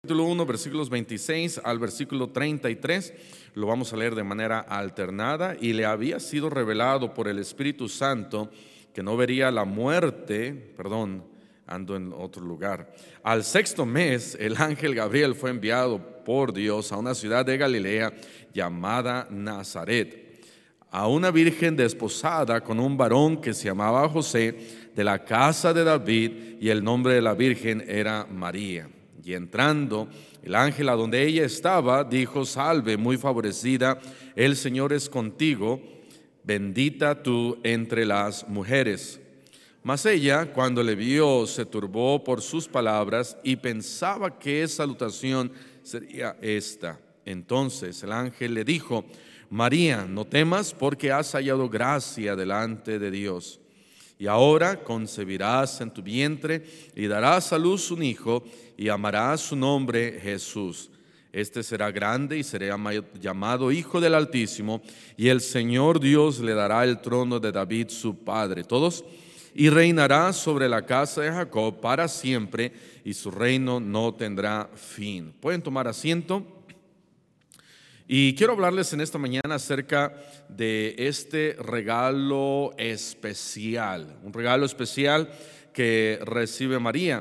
Capítulo 1, versículos 26 al versículo 33, lo vamos a leer de manera alternada. Y le había sido revelado por el Espíritu Santo que no vería la muerte, ando en otro lugar. Al sexto mes, el ángel Gabriel fue enviado por Dios a una ciudad de Galilea llamada Nazaret, a una virgen desposada con un varón que se llamaba José, de la casa de David, y el nombre de la virgen era María. Y entrando el ángel a donde ella estaba, dijo: Salve, muy favorecida, el Señor es contigo, bendita tú entre las mujeres. Mas ella, cuando le vio, se turbó por sus palabras y pensaba qué salutación sería esta. Entonces el ángel le dijo: María, no temas, porque has hallado gracia delante de Dios. Y ahora concebirás en tu vientre y darás a luz un hijo, y llamarás su nombre Jesús. Este será grande y será llamado Hijo del Altísimo, y el Señor Dios le dará el trono de David su padre. Todos. Y reinará sobre la casa de Jacob para siempre, y su reino no tendrá fin. Pueden tomar asiento. Y quiero hablarles en esta mañana acerca de este regalo especial, un regalo especial que recibe María.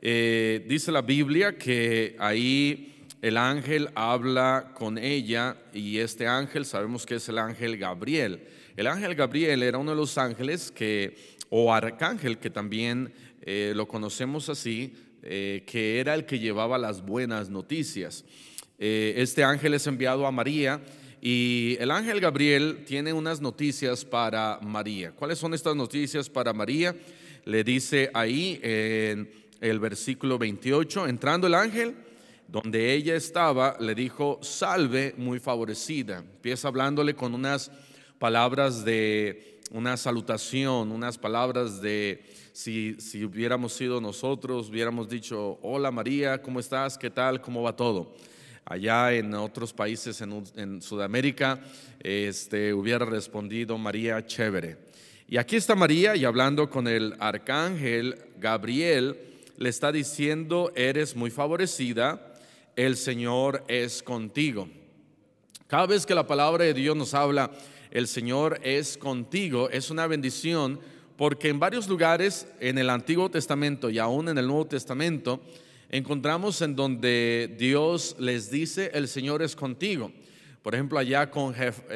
Dice la Biblia que ahí el ángel habla con ella, y este ángel sabemos que es el ángel Gabriel. El ángel Gabriel era uno de los ángeles o arcángel, que también lo conocemos así, que era el que llevaba las buenas noticias. Este ángel es enviado a María, y el ángel Gabriel tiene unas noticias para María. ¿Cuáles son estas noticias para María? Le dice ahí en el versículo 28, entrando el ángel donde ella estaba, le dijo: Salve, muy favorecida. Empieza hablándole con unas palabras de una salutación, unas palabras de, si hubiéramos sido nosotros, hubiéramos dicho: Hola María, ¿cómo estás? ¿Qué tal? ¿Cómo va todo? Allá en otros países en Sudamérica hubiera respondido María, chévere. Y aquí está María, y hablando con el arcángel Gabriel, le está diciendo: eres muy favorecida, el Señor es contigo. Cada vez que la palabra de Dios nos habla, el Señor es contigo, es una bendición, porque en varios lugares en el Antiguo Testamento y aún en el Nuevo Testamento encontramos en donde Dios les dice: el Señor es contigo. Por ejemplo, allá con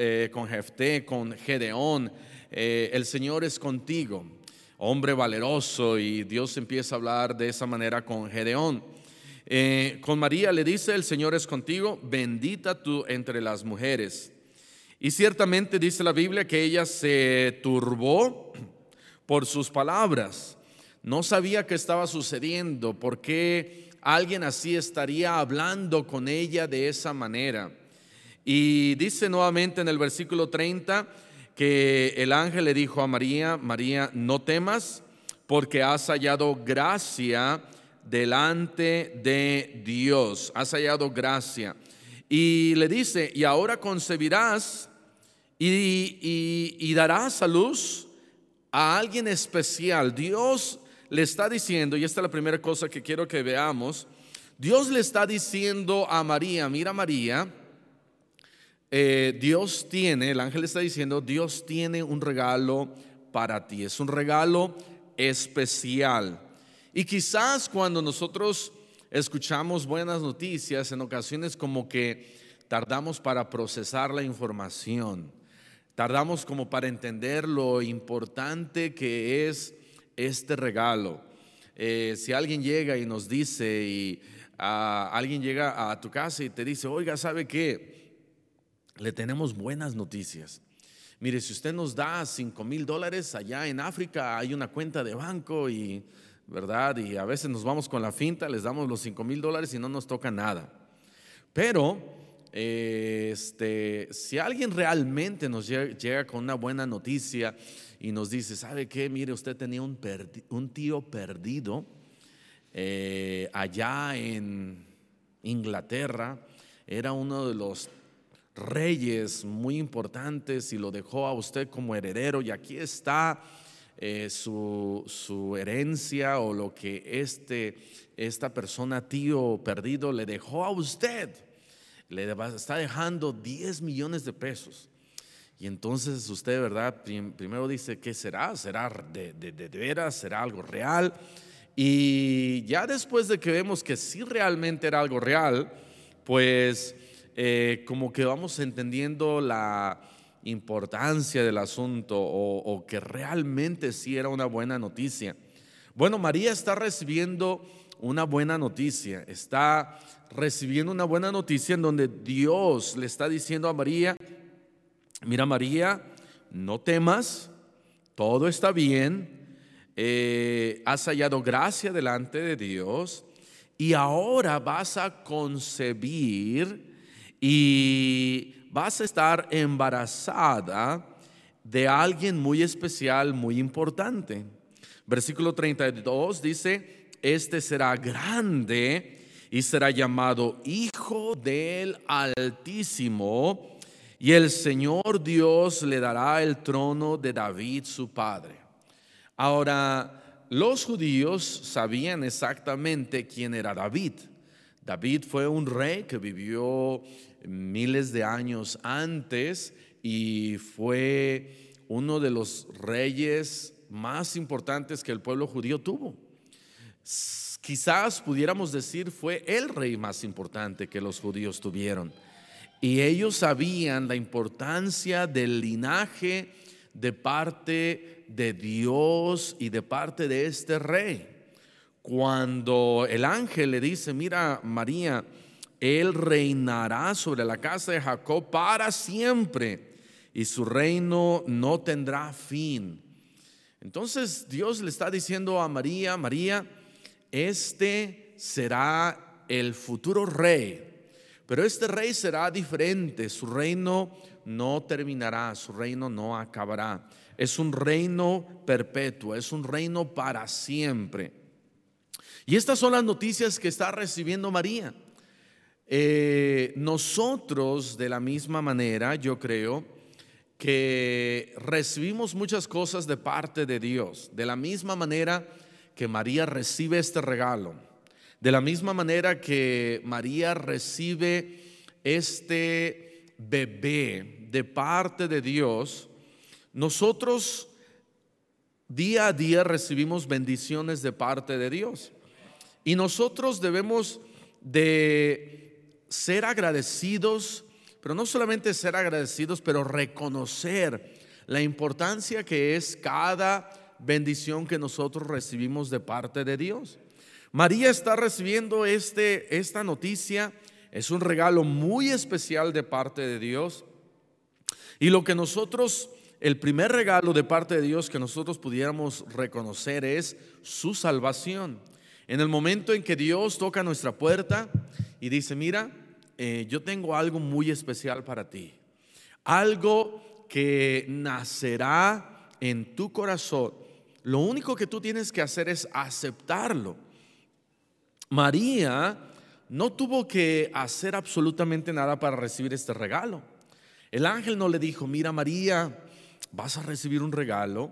Jefté, con Gedeón, el Señor es contigo, hombre valeroso, y Dios empieza a hablar de esa manera con Gedeón. Con María le dice: el Señor es contigo, bendita tú entre las mujeres. Y ciertamente dice la Biblia que ella se turbó por sus palabras. No sabía qué estaba sucediendo, por qué alguien así estaría hablando con ella de esa manera. Y dice nuevamente en el versículo 30 que el ángel le dijo a María: María, no temas, porque has hallado gracia delante de Dios. Has hallado gracia. Y le dice: y ahora concebirás y darás a luz a alguien especial. Dios le está diciendo, y esta es la primera cosa que quiero que veamos, Dios le está diciendo a María: mira María, el ángel le está diciendo: Dios tiene un regalo para ti, es un regalo especial. Y quizás cuando nosotros escuchamos buenas noticias, en ocasiones como que tardamos para procesar la información, tardamos como para entender lo importante que es este regalo. Si alguien llega y nos dice, alguien llega a tu casa y te dice: oiga, ¿sabe qué? Le tenemos buenas noticias. Mire, si usted nos da $5,000, allá en África hay una cuenta de banco, ¿verdad? Y a veces nos vamos con la finta, les damos los $5,000 y no nos toca nada. Pero si alguien realmente nos llega con una buena noticia y nos dice: ¿sabe qué? Mire, usted tenía un tío perdido allá en Inglaterra, era uno de los reyes muy importantes y lo dejó a usted como heredero, y aquí está su herencia o lo que esta persona, tío perdido, le dejó a usted. Está dejando 10 millones de pesos. Y entonces usted, ¿verdad? Primero dice, ¿qué será? ¿Será de veras? ¿Será algo real? Y ya después de que vemos que sí realmente era algo real, pues como que vamos entendiendo la importancia del asunto o que realmente sí era una buena noticia. Bueno, María está recibiendo una buena noticia, está recibiendo una buena noticia en donde Dios le está diciendo a María: mira, María, no temas, todo está bien, has hallado gracia delante de Dios y ahora vas a concebir y vas a estar embarazada de alguien muy especial, muy importante. Versículo 32 dice: este será grande y será llamado Hijo del Altísimo, y el Señor Dios le dará el trono de David su padre. Ahora, los judíos sabían exactamente quién era David. David fue un rey que vivió miles de años antes y fue uno de los reyes más importantes que el pueblo judío tuvo. Quizás pudiéramos decir fue el rey más importante que los judíos tuvieron. Y ellos sabían la importancia del linaje de parte de Dios y de parte de este rey. Cuando el ángel le dice: mira, María, él reinará sobre la casa de Jacob para siempre y su reino no tendrá fin. Entonces Dios le está diciendo a María: María, este será el futuro rey. Pero este rey será diferente, su reino no terminará, su reino no acabará. Es un reino perpetuo, es un reino para siempre. Y estas son las noticias que está recibiendo María. Nosotros de la misma manera, yo creo que recibimos muchas cosas de parte de Dios, de la misma manera que María recibe este regalo. De la misma manera que María recibe este bebé de parte de Dios, nosotros día a día recibimos bendiciones de parte de Dios. Y nosotros debemos de ser agradecidos, pero no solamente ser agradecidos, pero reconocer la importancia que es cada bendición que nosotros recibimos de parte de Dios. María está recibiendo esta noticia, es un regalo muy especial de parte de Dios. Y lo que nosotros, el primer regalo de parte de Dios que nosotros pudiéramos reconocer es su salvación. En el momento en que Dios toca nuestra puerta y dice: mira, yo tengo algo muy especial para ti, algo que nacerá en tu corazón. Lo único que tú tienes que hacer es aceptarlo. María no tuvo que hacer absolutamente nada para recibir este regalo. El ángel no le dijo: mira, María, vas a recibir un regalo,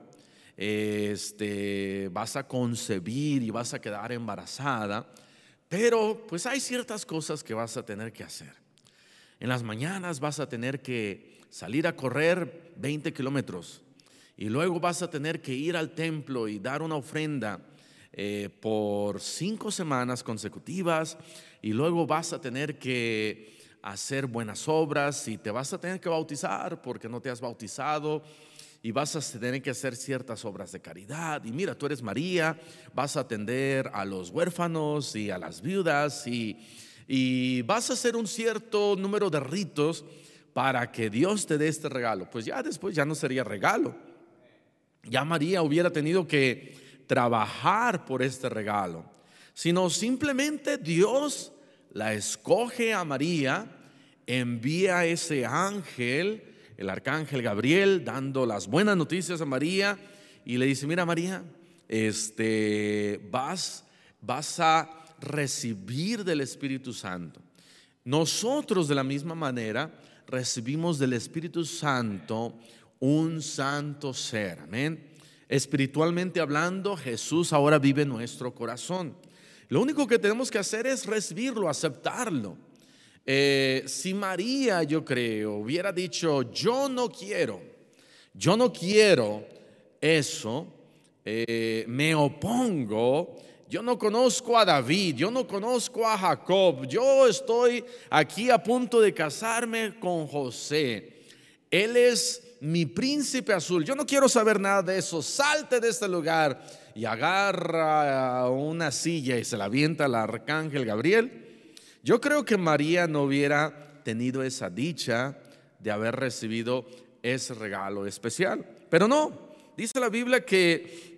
vas a concebir y vas a quedar embarazada, pero pues hay ciertas cosas que vas a tener que hacer. En las mañanas vas a tener que salir a correr 20 kilómetros y luego vas a tener que ir al templo y dar una ofrenda por 5 semanas consecutivas, y luego vas a tener que hacer buenas obras y te vas a tener que bautizar porque no te has bautizado, y vas a tener que hacer ciertas obras de caridad. Y mira, tú eres María, vas a atender a los huérfanos y a las viudas y vas a hacer un cierto número de ritos para que Dios te dé este regalo. Pues ya después ya no sería regalo, ya María hubiera tenido que trabajar por este regalo, sino simplemente Dios la escoge a María, envía a ese ángel, el arcángel Gabriel, dando las buenas noticias a María y le dice: mira, María, vas a recibir del Espíritu Santo. Nosotros de la misma manera recibimos del Espíritu Santo un santo ser, amén. Espiritualmente hablando, Jesús ahora vive en nuestro corazón. Lo único que tenemos que hacer es recibirlo, aceptarlo. Si María, yo creo, hubiera dicho, yo no quiero eso, me opongo, yo no conozco a David, yo no conozco a Jacob, yo estoy aquí a punto de casarme con José, él es mi príncipe azul, yo no quiero saber nada de eso, salte de este lugar, y agarra una silla y se la avienta al arcángel Gabriel. Yo creo que María no hubiera tenido esa dicha de haber recibido ese regalo especial, pero no, dice la Biblia que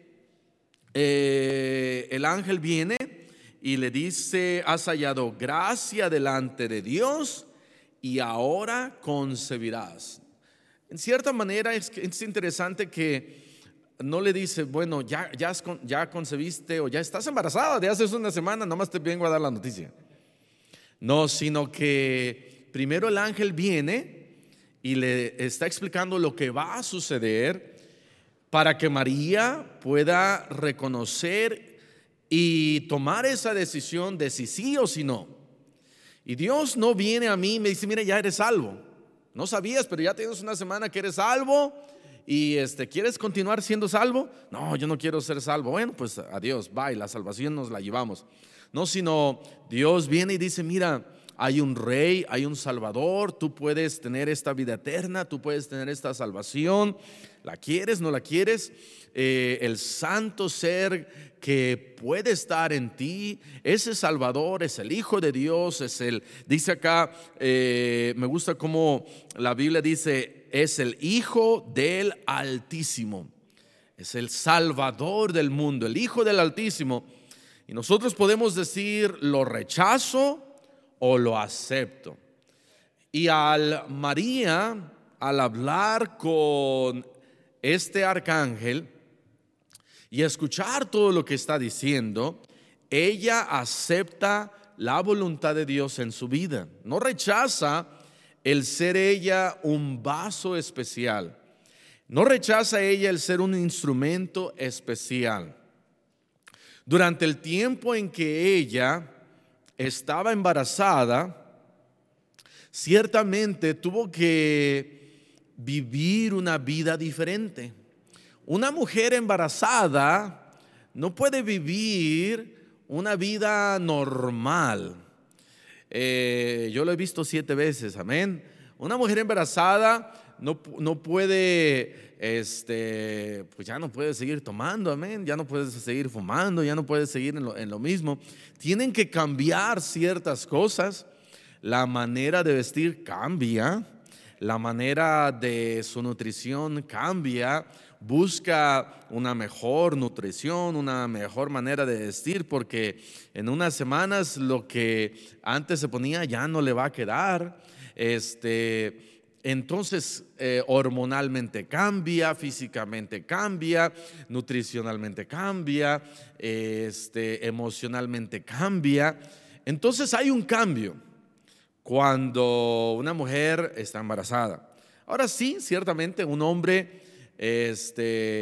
el ángel viene y le dice, has hallado gracia delante de Dios y ahora concebirás. En cierta manera es interesante que no le dice, bueno, ya concebiste o ya estás embarazada de hace una semana, nomás te vengo a dar la noticia. No, sino que primero el ángel viene y le está explicando lo que va a suceder para que María pueda reconocer y tomar esa decisión de si sí o si no. Y Dios no viene a mí y me dice, mira, ya eres salvo. No sabías, pero ya tienes una semana que eres salvo y ¿quieres continuar siendo salvo? No, yo no quiero ser salvo. Bueno, pues adiós, bye, la salvación nos la llevamos. No, sino Dios viene y dice, mira, hay un rey, hay un salvador, tú puedes tener esta vida eterna, tú puedes tener esta salvación. ¿La quieres? ¿No la quieres? El santo ser que puede estar en ti, ese salvador es el Hijo de Dios, dice acá, me gusta cómo la Biblia dice, es el Hijo del Altísimo, es el Salvador del mundo, el Hijo del Altísimo. Y nosotros podemos decir, lo rechazo o lo acepto. Y María, al hablar con este arcángel y escuchar todo lo que está diciendo, ella acepta la voluntad de Dios en su vida. No rechaza el ser ella un vaso especial. No rechaza ella el ser un instrumento especial. Durante el tiempo en que ella estaba embarazada, ciertamente tuvo que vivir una vida diferente. Una mujer embarazada no puede vivir una vida normal. Yo lo he visto 7 veces, amén. Una mujer embarazada no puede, pues ya no puede seguir tomando, amén. Ya no puede seguir fumando, ya no puede seguir en lo mismo. Tienen que cambiar ciertas cosas. La manera de vestir cambia, la manera de su nutrición cambia. Busca una mejor nutrición, una mejor manera de vestir, porque en unas semanas lo que antes se ponía ya no le va a quedar. Entonces hormonalmente cambia, físicamente cambia, nutricionalmente cambia, emocionalmente cambia. Entonces hay un cambio cuando una mujer está embarazada. Ahora sí, ciertamente un hombre es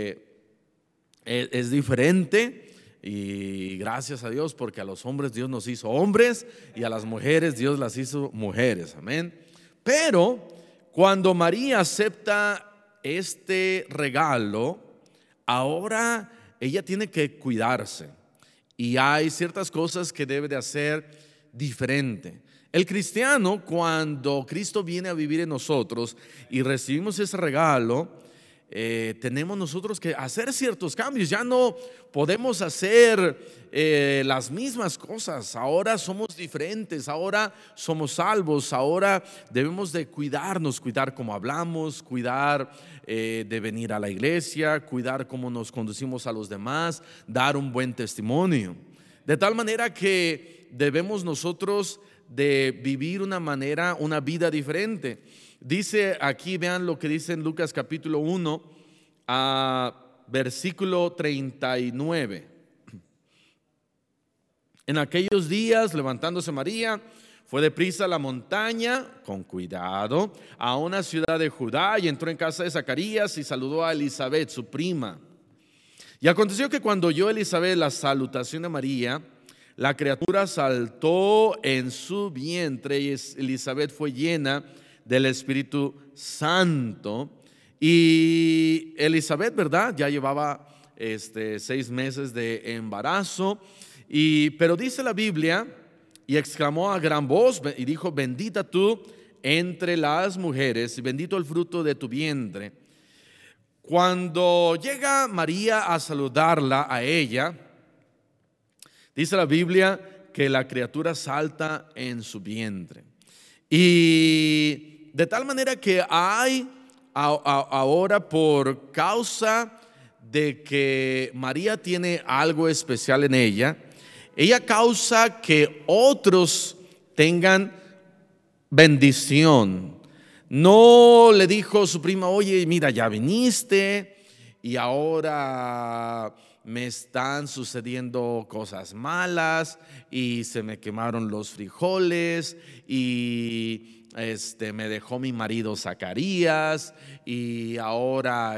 diferente, y gracias a Dios, porque a los hombres Dios nos hizo hombres y a las mujeres Dios las hizo mujeres, amén. Pero cuando María acepta este regalo, ahora ella tiene que cuidarse y hay ciertas cosas que debe de hacer diferente. El cristiano, cuando Cristo viene a vivir en nosotros y recibimos ese regalo, tenemos nosotros que hacer ciertos cambios. Ya no podemos hacer las mismas cosas. Ahora somos diferentes, ahora somos salvos, ahora debemos de cuidarnos, cuidar cómo hablamos, cuidar de venir a la iglesia, cuidar cómo nos conducimos a los demás, dar un buen testimonio. De tal manera que debemos nosotros de vivir una vida diferente. Dice aquí, vean lo que dice en Lucas capítulo 1, versículo 39. En aquellos días, levantándose María, fue deprisa a la montaña, con cuidado, a una ciudad de Judá, y entró en casa de Zacarías y saludó a Elizabeth, su prima. Y aconteció que cuando oyó Elizabeth la salutación de María, la criatura saltó en su vientre y Elizabeth fue llena del Espíritu Santo. Y Elizabeth, ¿verdad? Ya llevaba 6 meses de embarazo. Pero dice la Biblia, y exclamó a gran voz y dijo: bendita tú entre las mujeres y bendito el fruto de tu vientre. Cuando llega María a saludarla a ella, dice la Biblia que la criatura salta en su vientre. Y de tal manera que hay ahora, por causa de que María tiene algo especial en ella causa que otros tengan bendición. No le dijo su prima: oye, mira, ya viniste y ahora me están sucediendo cosas malas y se me quemaron los frijoles y me dejó mi marido Zacarías y ahora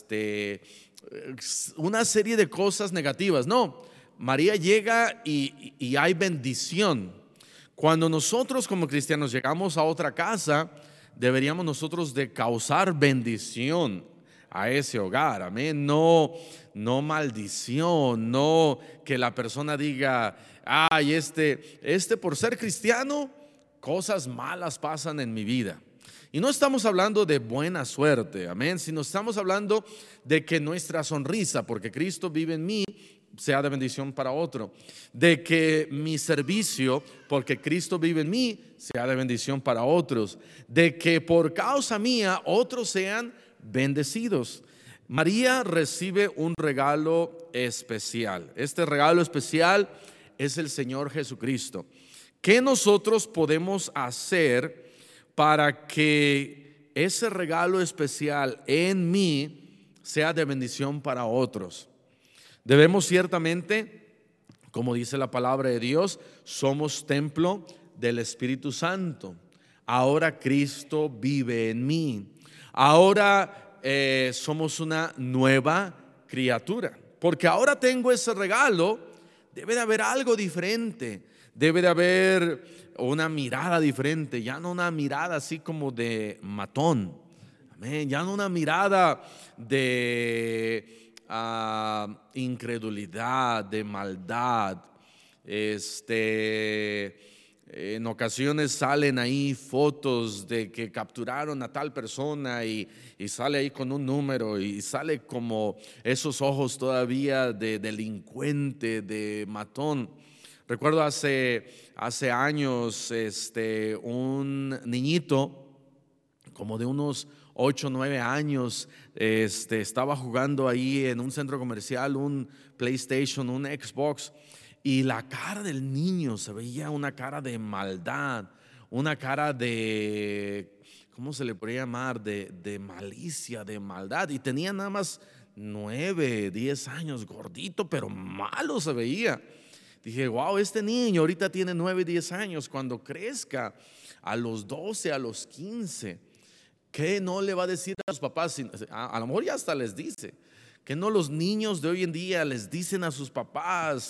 una serie de cosas negativas. No, María llega y hay bendición. Cuando nosotros como cristianos llegamos a otra casa, deberíamos nosotros de causar bendición a ese hogar, amén. No maldición, no que la persona diga: ay, por ser cristiano, cosas malas pasan en mi vida. Y no estamos hablando de buena suerte, amén, sino estamos hablando de que nuestra sonrisa, porque Cristo vive en mí, sea de bendición para otro. De que mi servicio, porque Cristo vive en mí, sea de bendición para otros. De que por causa mía otros sean bendecidos. María recibe un regalo especial. Este regalo especial es el Señor Jesucristo. ¿Qué nosotros podemos hacer para que ese regalo especial en mí sea de bendición para otros? Debemos ciertamente, como dice la palabra de Dios, somos templo del Espíritu Santo. Ahora Cristo vive en mí. Ahora somos una nueva criatura. Porque ahora tengo ese regalo, debe de haber algo diferente. Debe de haber una mirada diferente. Ya no una mirada así como de matón. Amén. Ya no una mirada de incredulidad, de maldad. En ocasiones salen ahí fotos de que capturaron a tal persona y sale ahí con un número y sale como esos ojos todavía de delincuente, de matón. Recuerdo hace años un niñito como de unos 8 o 9 años estaba jugando ahí en un centro comercial, un PlayStation, un Xbox, y la cara del niño se veía una cara de maldad, una cara de, ¿cómo se le podría llamar? De malicia, de maldad, y tenía nada más 9, 10 años, gordito, pero malo se veía. Dije: wow, este niño ahorita tiene 9, 10 años, cuando crezca a los 12, a los 15, ¿qué no le va a decir a sus papás? A lo mejor ya hasta les dice. Que no los niños de hoy en día les dicen a sus papás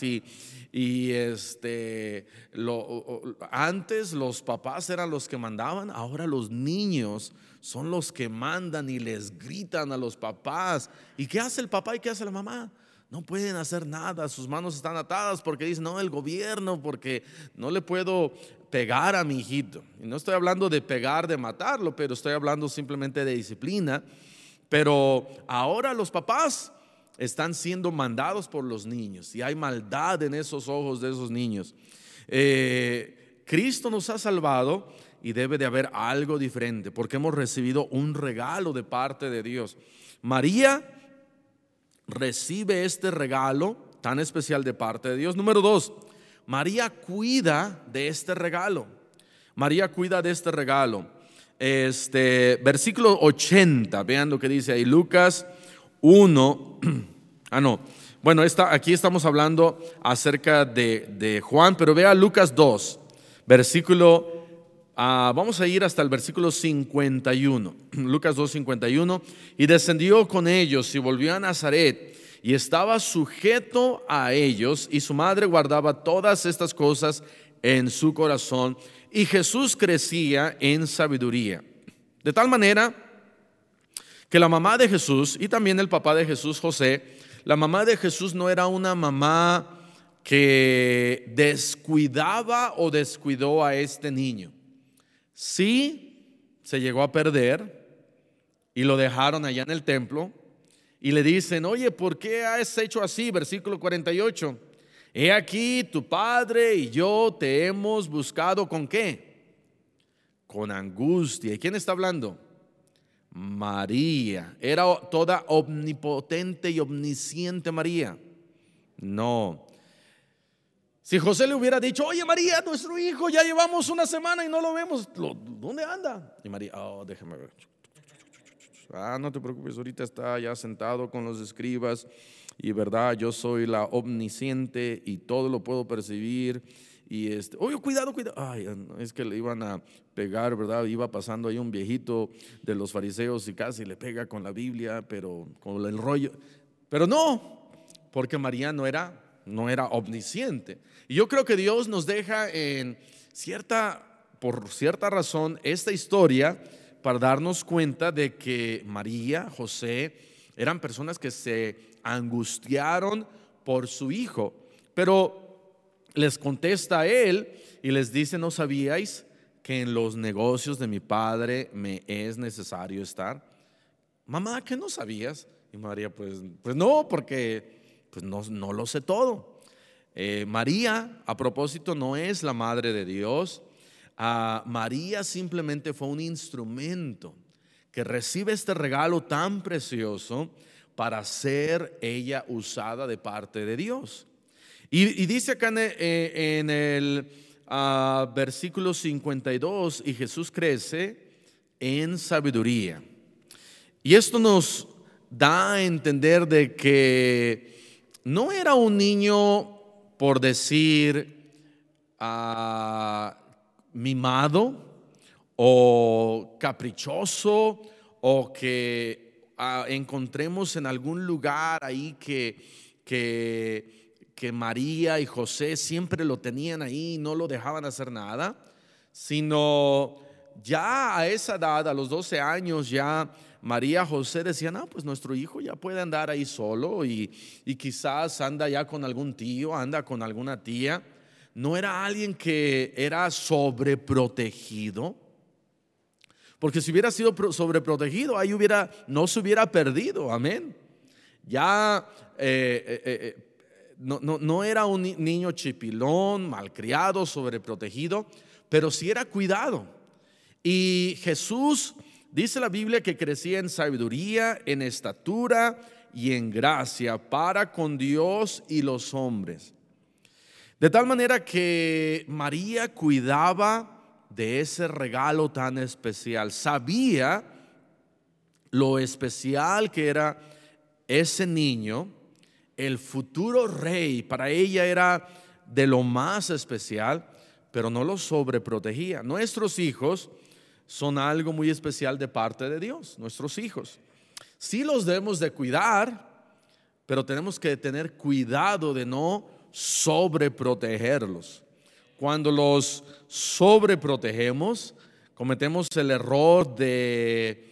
antes los papás eran los que mandaban, ahora los niños son los que mandan y les gritan a los papás. ¿Y qué hace el papá y qué hace la mamá? No pueden hacer nada, sus manos están atadas porque dicen: no, el gobierno, porque no le puedo pegar a mi hijito. Y no estoy hablando de pegar, de matarlo, pero estoy hablando simplemente de disciplina. Pero ahora los papás están siendo mandados por los niños y hay maldad en esos ojos de esos niños. Cristo nos ha salvado y debe de haber algo diferente porque hemos recibido un regalo de parte de Dios. María recibe este regalo tan especial de parte de Dios. Número 2, María cuida de este regalo. María cuida de este regalo. Versículo 80, vean lo que dice ahí, Lucas 1. Bueno, aquí estamos hablando acerca de Juan, pero vea Lucas 2, versículo, vamos a ir hasta el versículo 51. Lucas 2, 51. Y descendió con ellos y volvió a Nazaret, y estaba sujeto a ellos, y su madre guardaba todas estas cosas en su corazón, y Jesús crecía en sabiduría. De tal manera que la mamá de Jesús y también el papá de Jesús, José, la mamá de Jesús no era una mamá que descuidaba o descuidó a este niño. Sí, se llegó a perder y lo dejaron allá en el templo y le dicen: oye, ¿por qué has hecho así? Versículo 48. He aquí, tu padre y yo te hemos buscado ¿con qué? Con angustia. ¿Y quién está hablando? María. ¿Era toda omnipotente y omnisciente María? No. Si José le hubiera dicho: oye, María, nuestro hijo, ya llevamos una semana y no lo vemos, ¿dónde anda? Y María: déjame ver. No te preocupes, ahorita está ya sentado con los escribas, y verdad, yo soy la omnisciente y todo lo puedo percibir. Y oye, cuidado. Ay, es que le iban a pegar, ¿verdad? Iba pasando ahí un viejito de los fariseos y casi le pega con la Biblia, pero con el rollo. Pero no, porque María no era omnisciente. Y yo creo que Dios nos deja por cierta razón esta historia para darnos cuenta de que María, José, eran personas que se angustiaron por su hijo. Pero les contesta a él y les dice: ¿no sabíais que en los negocios de mi padre me es necesario estar? Mamá, ¿qué no sabías? Y María: pues no, porque pues no lo sé todo. María, a propósito, no es la madre de Dios. María simplemente fue un instrumento que recibe este regalo tan precioso para ser ella usada de parte de Dios. Y dice acá en el versículo 52: y Jesús crece en sabiduría. Y esto nos da a entender de que no era un niño, por decir, mimado o caprichoso, o que encontremos en algún lugar ahí que María y José siempre lo tenían ahí y no lo dejaban hacer nada, sino ya a esa edad, a los 12 años, ya María y José decían: pues nuestro hijo ya puede andar ahí solo y quizás anda ya con algún tío, anda con alguna tía. No era alguien que era sobreprotegido, porque si hubiera sido sobreprotegido, ahí no se hubiera perdido. Amén. Ya no era un niño chipilón, malcriado, sobreprotegido, pero sí era cuidado. Y Jesús, dice la Biblia, que crecía en sabiduría, en estatura y en gracia para con Dios y los hombres. De tal manera que María cuidaba de ese regalo tan especial. Sabía lo especial que era ese niño. El futuro rey para ella era de lo más especial, pero no lo sobreprotegía. Nuestros hijos son algo muy especial de parte de Dios. Nuestros hijos sí los debemos de cuidar, pero tenemos que tener cuidado de no sobreprotegerlos. Cuando los sobreprotegemos, cometemos el error de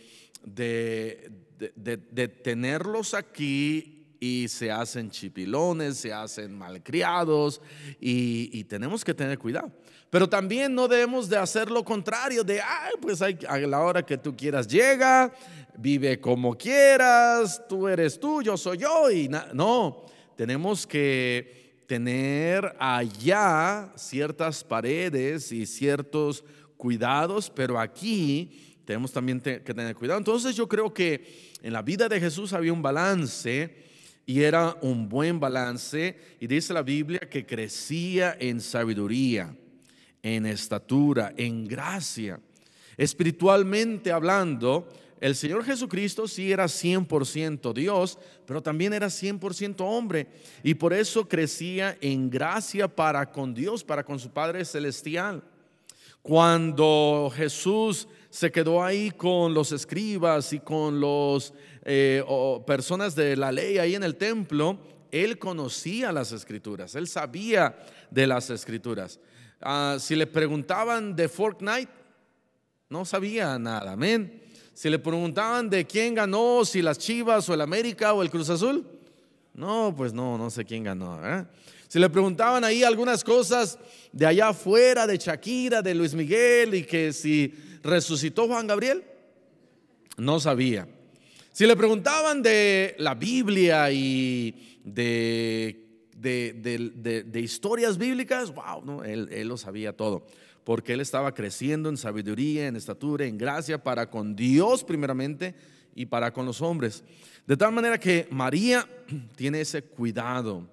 tenerlos aquí y se hacen chipilones, se hacen malcriados, y tenemos que tener cuidado. Pero también no debemos de hacer lo contrario de: pues a la hora que tú quieras llega, vive como quieras, tú eres tú, yo soy yo. No, tenemos que tener allá ciertas paredes y ciertos cuidados, pero aquí tenemos también que tener cuidado. Entonces yo creo que en la vida de Jesús había un balance, y era un buen balance. Y dice la Biblia que crecía en sabiduría, en estatura, en gracia. Espiritualmente hablando, el Señor Jesucristo sí era 100% Dios, pero también era 100% hombre, y por eso crecía en gracia para con Dios, para con su Padre Celestial. Cuando Jesús se quedó ahí con los escribas y con los personas de la ley ahí en el templo, él conocía las escrituras, él sabía de las escrituras. Si le preguntaban de Fortnite, no sabía nada, amén. Si le preguntaban de quién ganó, si las Chivas o el América o el Cruz Azul, no, pues no sé quién ganó, ¿eh? Si le preguntaban ahí algunas cosas de allá afuera, de Shakira, de Luis Miguel, y que si resucitó Juan Gabriel, no sabía. Si le preguntaban de la Biblia y de historias bíblicas, wow, no, él lo sabía todo, porque él estaba creciendo en sabiduría, en estatura, en gracia para con Dios primeramente y para con los hombres. De tal manera que María tiene ese cuidado.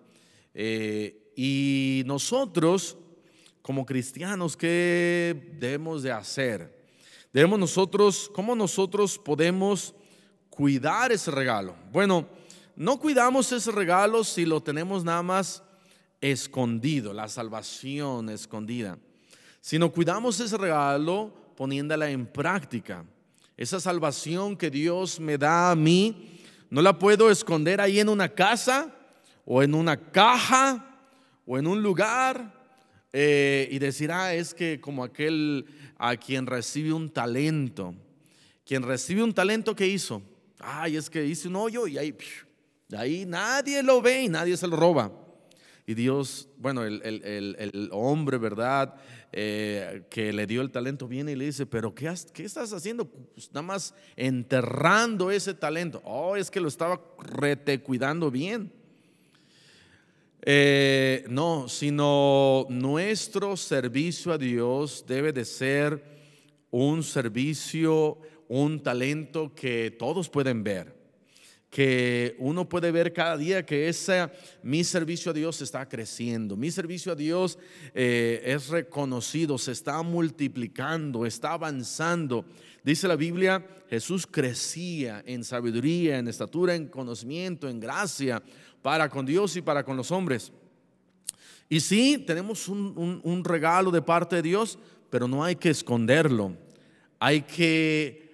Y nosotros como cristianos, ¿qué debemos de hacer? ¿Cómo nosotros podemos cuidar ese regalo? Bueno, no cuidamos ese regalo si lo tenemos nada más escondido, la salvación escondida, sino cuidamos ese regalo poniéndola en práctica. Esa salvación que Dios me da a mí, no la puedo esconder ahí en una casa o en una caja o en un lugar y decir, es que como aquel a quien recibe un talento. Quien recibe un talento, ¿qué hizo? Es que hice un hoyo y ahí nadie lo ve y nadie se lo roba. Y Dios, bueno, el hombre, ¿verdad? Que le dio el talento viene y le dice, pero ¿qué estás haciendo? Pues nada más enterrando ese talento. Es que lo estaba cuidando bien. No, sino nuestro servicio a Dios debe de ser un servicio, un talento que todos pueden ver, que uno puede ver cada día que mi servicio a Dios está creciendo, mi servicio a Dios es reconocido, se está multiplicando, está avanzando. Dice la Biblia, Jesús crecía en sabiduría, en estatura, en conocimiento, en gracia, para con Dios y para con los hombres. Y sí, tenemos un regalo de parte de Dios, pero no hay que esconderlo. Hay que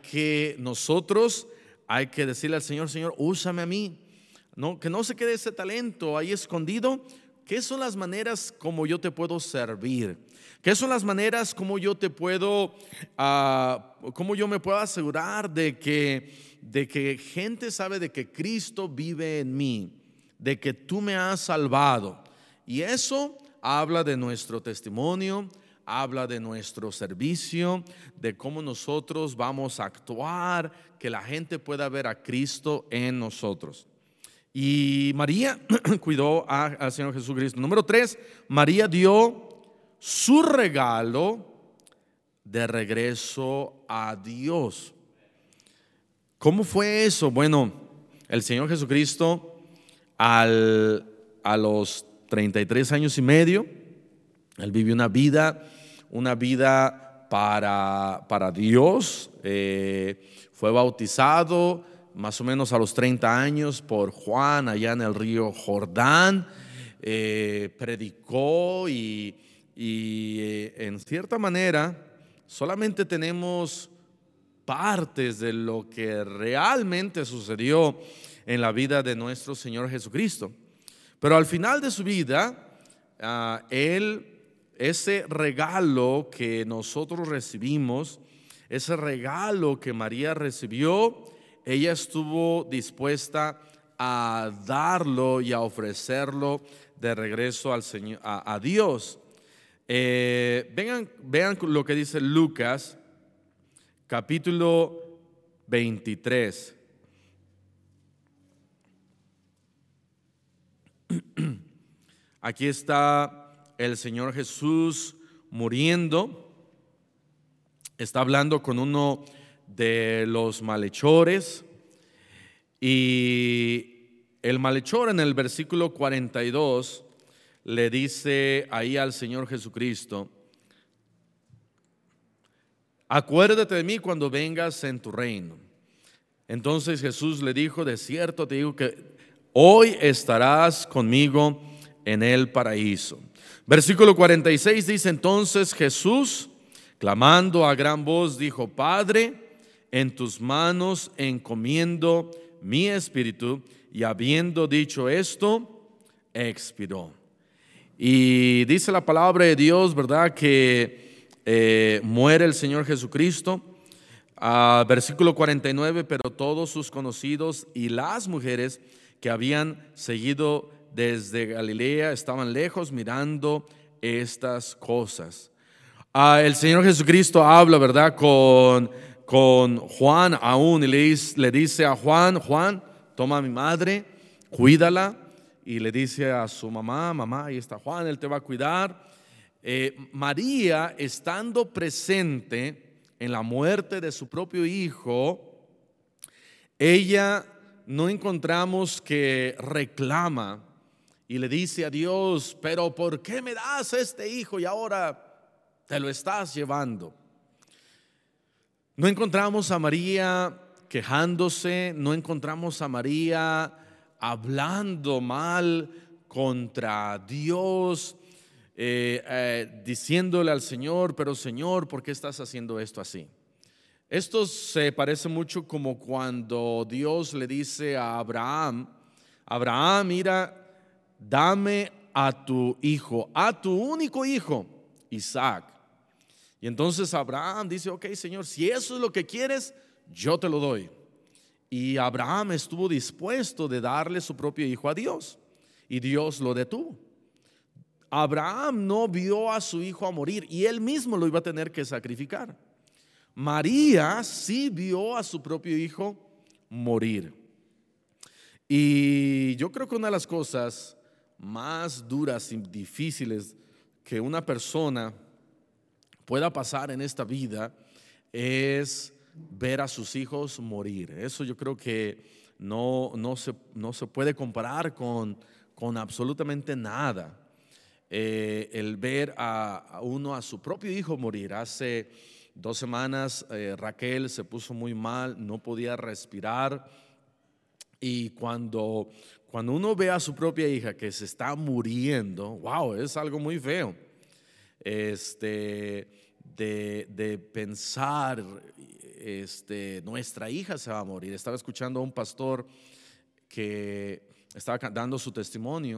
decirle al Señor, Señor, úsame a mí. No, que no se quede ese talento ahí escondido. ¿Qué son las maneras como yo te puedo servir? ¿Qué son las maneras como yo te puedo, cómo yo me puedo asegurar de que gente sabe de que Cristo vive en mí, de que tú me has salvado? Y eso habla de nuestro testimonio, habla de nuestro servicio, de cómo nosotros vamos a actuar, que la gente pueda ver a Cristo en nosotros. Y María cuidó al Señor Jesucristo. Número 3, María dio su regalo de regreso a Dios. ¿Cómo fue eso? Bueno, el Señor Jesucristo a los 33 años y medio, él vivió una vida para Dios. Fue bautizado más o menos a los 30 años por Juan allá en el río Jordán. Predicó y en cierta manera solamente tenemos partes de lo que realmente sucedió en la vida de nuestro Señor Jesucristo. Pero al final de su vida, ese regalo que nosotros recibimos, ese regalo que María recibió, ella estuvo dispuesta a darlo y a ofrecerlo de regreso al Señor, a Dios. Vean lo que dice Lucas capítulo 23. Aquí está el Señor Jesús muriendo. Está hablando con uno de los malhechores. Y el malhechor en el versículo 42 le dice ahí al Señor Jesucristo: acuérdate de mí cuando vengas en tu reino. Entonces Jesús le dijo: de cierto te digo que hoy estarás conmigo en el paraíso. Versículo 46 dice: entonces Jesús clamando a gran voz, dijo: Padre, en tus manos encomiendo mi espíritu. Y habiendo dicho esto, expiró. Y dice la palabra de Dios, ¿verdad?, que muere el Señor Jesucristo. Versículo 49: pero todos sus conocidos y las mujeres que habían seguido desde Galilea estaban lejos mirando estas cosas. El Señor Jesucristo habla, ¿verdad?, con Juan aún, y le dice a Juan: Juan, toma a mi madre, cuídala. Y le dice a su mamá: mamá, ahí está Juan, él te va a cuidar. María, estando presente en la muerte de su propio hijo, ella no encontramos que reclama y le dice a Dios: pero ¿por qué me das este hijo y ahora te lo estás llevando? No encontramos a María quejándose, no encontramos a María hablando mal contra Dios, diciéndole al Señor: pero Señor, ¿por qué estás haciendo esto así? Esto se parece mucho como cuando Dios le dice a Abraham: Abraham, mira, dame a tu hijo, a tu único hijo, Isaac. Y entonces Abraham dice: ok, Señor, si eso es lo que quieres, yo te lo doy. Y Abraham estuvo dispuesto de darle su propio hijo a Dios, y Dios lo detuvo. Abraham no vio a su hijo a morir y él mismo lo iba a tener que sacrificar. María sí vio a su propio hijo morir. Y yo creo que una de las cosas más duras y difíciles que una persona pueda pasar en esta vida es ver a sus hijos morir. Eso yo creo que no se puede comparar con absolutamente nada. El ver a su propio hijo morir. Hace 2 semanas Raquel se puso muy mal, no podía respirar. Y cuando uno ve a su propia hija que se está muriendo, wow, es algo muy feo. De pensar, nuestra hija se va a morir. Estaba escuchando a un pastor que estaba dando su testimonio,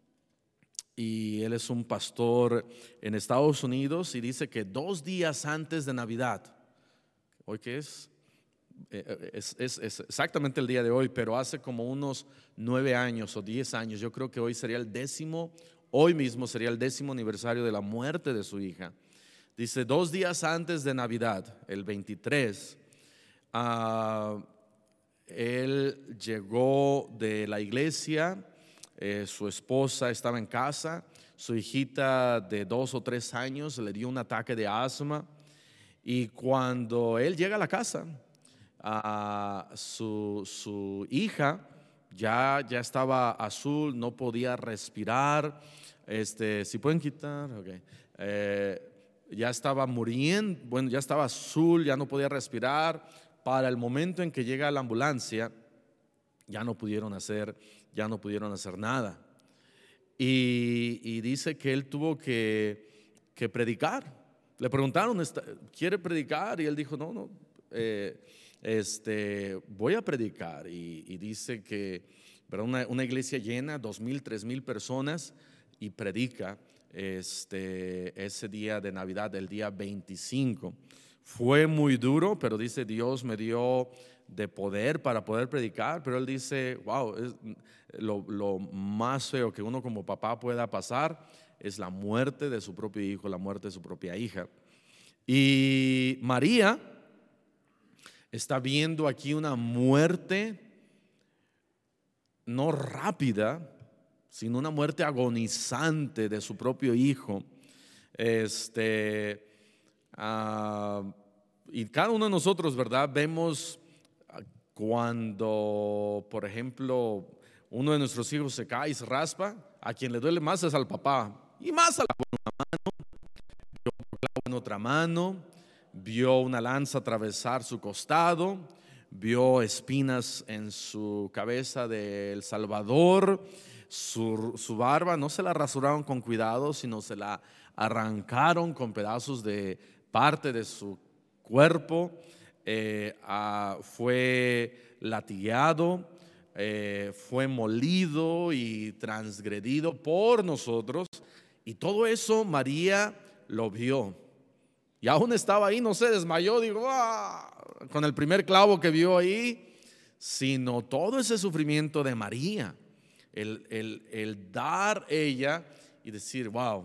y él es un pastor en Estados Unidos, y dice que 2 días antes de Navidad, hoy que es exactamente el día de hoy, pero hace como unos 9 años o 10 años, yo creo que hoy mismo sería el 10º aniversario de la muerte de su hija. Dice: 2 días antes de Navidad, el 23, él llegó de la iglesia, su esposa estaba en casa, su hijita de 2 o 3 años le dio un ataque de asma, y cuando él llega a la casa, su hija ya estaba azul, no podía respirar. Si pueden quitar, okay. Ya estaba muriendo, bueno, ya estaba azul, ya no podía respirar. Para el momento en que llega la ambulancia, ya no pudieron hacer nada. Y dice que él tuvo que predicar. Le preguntaron: ¿quiere predicar? Y él dijo: no, voy a predicar. Y dice que una iglesia llena, 2,000, 3,000 personas, y predica ese día de Navidad, el día 25. Fue muy duro, pero dice: Dios me dio de poder para poder predicar. Pero él dice: wow, lo más feo que uno como papá pueda pasar es la muerte de su propio hijo, la muerte de su propia hija. Y María está viendo aquí una muerte no rápida, sino una muerte agonizante de su propio hijo. Y cada uno de nosotros, ¿verdad?, vemos cuando, por ejemplo, uno de nuestros hijos se cae y se raspa, a quien le duele más es al papá, y más a la en otra mano, vio una lanza atravesar su costado, vio espinas en su cabeza del Salvador. Su barba no se la rasuraron con cuidado, sino se la arrancaron con pedazos de parte de su cuerpo fue latigado, fue molido y transgredido por nosotros. Y todo eso María lo vio. Y aún estaba ahí, no se desmayó, digo, ¡ah!, con el primer clavo que vio ahí, sino todo ese sufrimiento de María, el dar ella y decir, wow,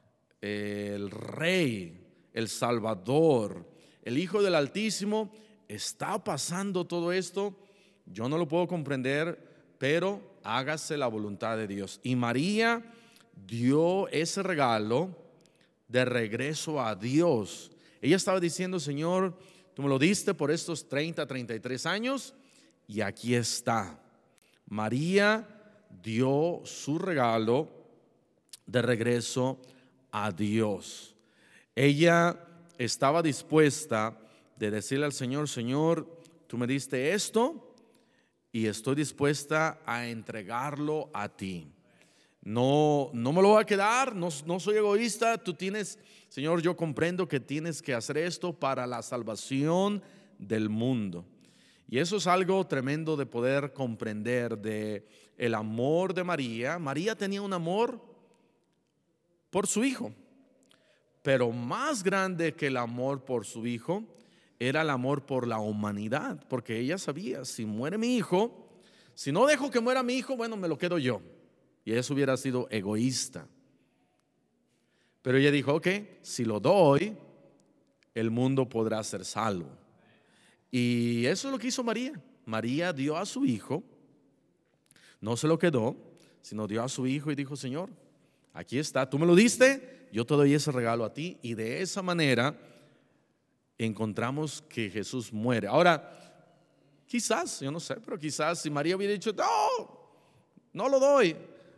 el Rey, el Salvador, el Hijo del Altísimo está pasando todo esto. Yo no lo puedo comprender, pero hágase la voluntad de Dios. Y María dio ese regalo de regreso a Dios. Ella estaba diciendo, Señor, tú me lo diste por estos 33 años y aquí está. María dio su regalo de regreso a Dios. Ella estaba dispuesta de decirle al Señor, Señor, tú me diste esto y estoy dispuesta a entregarlo a ti. No me lo voy a quedar, no soy egoísta. Tú tienes, Señor, yo comprendo que tienes que hacer esto para la salvación del mundo. Y eso es algo tremendo de poder comprender de el amor de María. María tenía un amor por su hijo, pero más grande que el amor por su hijo era el amor por la humanidad, porque ella sabía, si muere mi hijo, si no dejo que muera mi hijo, bueno, me lo quedo yo. Y eso hubiera sido egoísta. Pero ella dijo, ok, si lo doy, el mundo podrá ser salvo. Y eso es lo que hizo María. María dio a su hijo, no se lo quedó, sino dio a su hijo y dijo, Señor, aquí está, tú me lo diste, yo te doy ese regalo a ti. Y de esa manera encontramos que Jesús muere. Ahora, quizás, yo no sé, pero quizás si María hubiera dicho, no lo doy,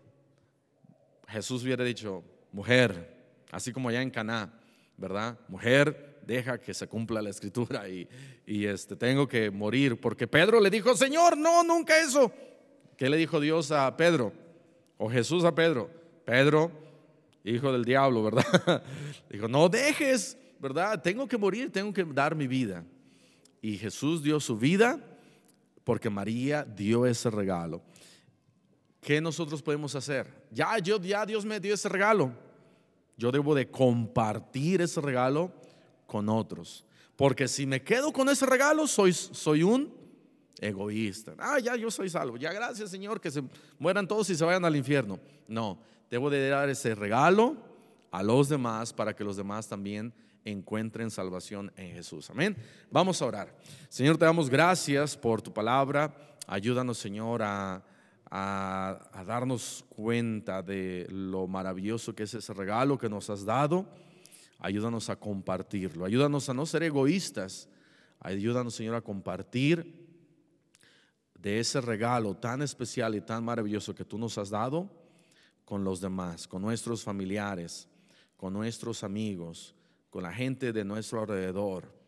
Jesús hubiera dicho, mujer, así como allá en Caná, ¿verdad? Mujer, deja que se cumpla la escritura y tengo que morir. Porque Pedro le dijo, Señor, no, nunca eso. ¿Qué le dijo Dios a Pedro? O Jesús a Pedro. Pedro, hijo del diablo, ¿verdad? Dijo, no dejes, ¿verdad? Tengo que morir, tengo que dar mi vida. Y Jesús dio su vida porque María dio ese regalo. ¿Qué nosotros podemos hacer? Ya Dios me dio ese regalo. Yo debo de compartir ese regalo con otros. Porque si me quedo con ese regalo, soy un egoísta. Ya yo soy salvo. Ya gracias, Señor, que se mueran todos y se vayan al infierno. No, debo de dar ese regalo a los demás para que los demás también encuentren salvación en Jesús. Amén. Vamos a orar. Señor, te damos gracias por tu palabra. Ayúdanos, Señor, a darnos cuenta de lo maravilloso que es ese regalo que nos has dado. Ayúdanos a compartirlo. Ayúdanos a no ser egoístas. Ayúdanos, Señor, a compartir de ese regalo tan especial y tan maravilloso que tú nos has dado con los demás, con nuestros familiares, con nuestros amigos, con la gente de nuestro alrededor.